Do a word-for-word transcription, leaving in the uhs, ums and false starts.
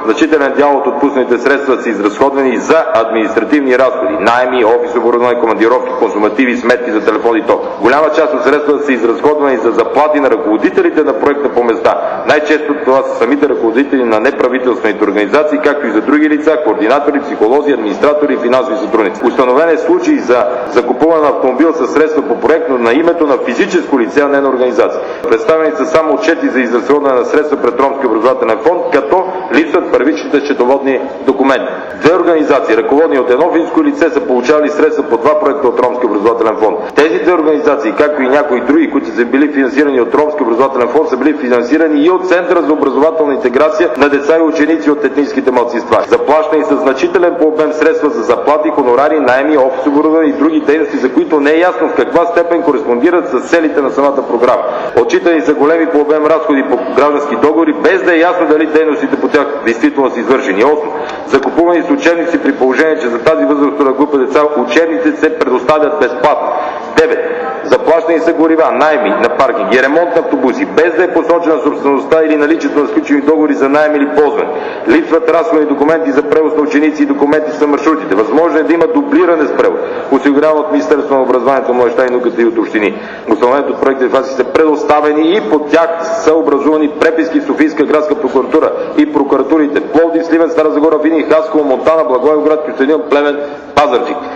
Значителен дял от отпуснатите средства са изразходвани за административни разходи, наеми, офис оборудване, командировки, консумативи, сметки за телефон и ток. Голяма част от средствата са изразходвани за заплати на ръководителите на проекта по места. Най-често това са самите ръководители на неправителствените организации, както и за други лица, координатори, психолози, администратори и финансови сътрудници. Установен е случай за закупуване на автомобил със средства по проект, но на името на физическо лице, а не на организация. Представени са само отчети за изразходване на средства пред Ромския образователен фонд, като липсват първичните счетоводни документи. Две организации, ръководни от едно физическо лице, са получавали средства по два проекта от Ромския образователен фонд. Тези две организации, както и някои други, които са били финансирани от Ромския образователен фонд, са били финансирани и от Центъра за образователна интеграция на деца и ученици от етническите малцинства. Заплащани са значителен по обем средства за заплати, хонорари, наеми, офис оборудване и други дейности, за които не е ясно в каква степен кореспондират с целите на самата програма. Отчитани са големи по обем разходи по граждански договори, без да е ясно дали дейностите по тях действително са извършени. осем. Закупувани с учебници при положение, че за тази възрастова група деца учебниците се предоставят безплатно. девет. Заплащани са горива, наеми на паркинги, ремонт на автобуси, без да е посочена собствеността или наличието на сключени договори за наем или ползване. Липсват разходни документи за превоз на ученици и документи за маршрутите. Възможно е да има дублиране с превоз, осигуряван от Министерството на образованието, младежта и науката и от общини. Установените от проектите фази са предоставени и под тях са образувани преписки в Софийска градска прокуратура и прокуратурите Пловдив, Сливен, Стара Загора, Видин, Хасково, Монтана, Благоевград, Кюстендил, Плевен, Пазарджик.